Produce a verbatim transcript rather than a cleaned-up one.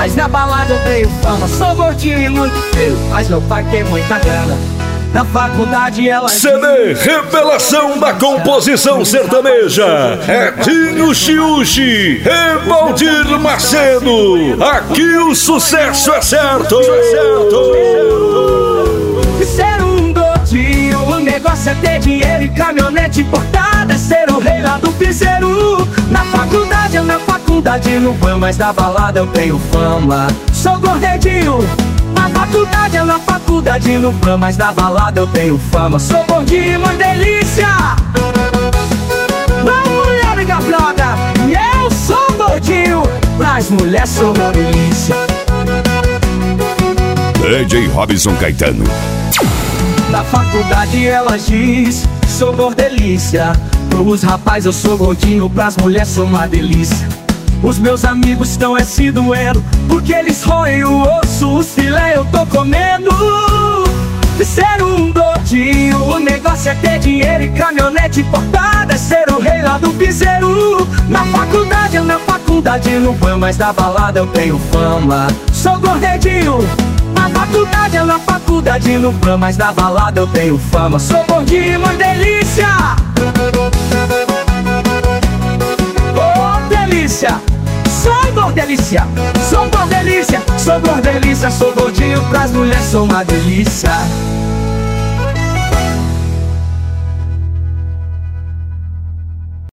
Mas na balada eu tenho fama, sou gordinho e muito feio, mas meu pai tem muita grana. Na faculdade ela... C D Revelação da Composição Sertaneja, Edinho Chiuchi e Valdir Macedo. Aqui o sucesso é certo. Ser um gordinho, o negócio é ter dinheiro e caminhonete importada, ser o rei lá do piseiro. Na faculdade, na faculdade não vou, mas na balada eu tenho fama, sou gordinho. Na faculdade, na faculdade não vou, mas na balada eu tenho fama, sou gordinho, uma delícia. Vamos, mulher, liga brother, e eu sou gordinho, mas mulher sou uma delícia. D J Robson Caetano. Na faculdade ela diz, sou gordelícia. Pros rapazes eu sou gordinho, pras mulheres sou uma delícia. Os meus amigos estão é se doendo, porque eles roem o osso, os filé eu tô comendo. De ser um gordinho, o negócio é ter dinheiro e caminhonete importada, é ser o rei lá do piseiro. Na faculdade, na faculdade não vou, mas na balada eu tenho fama, sou gordinho. Na faculdade, na faculdade não vou, mas na balada eu tenho fama, sou gordinho, uma delícia. Oh, delícia! Sou gordelícia, sou gordelícia, sou gordelícia, sou gordinho, pras mulheres sou uma delícia.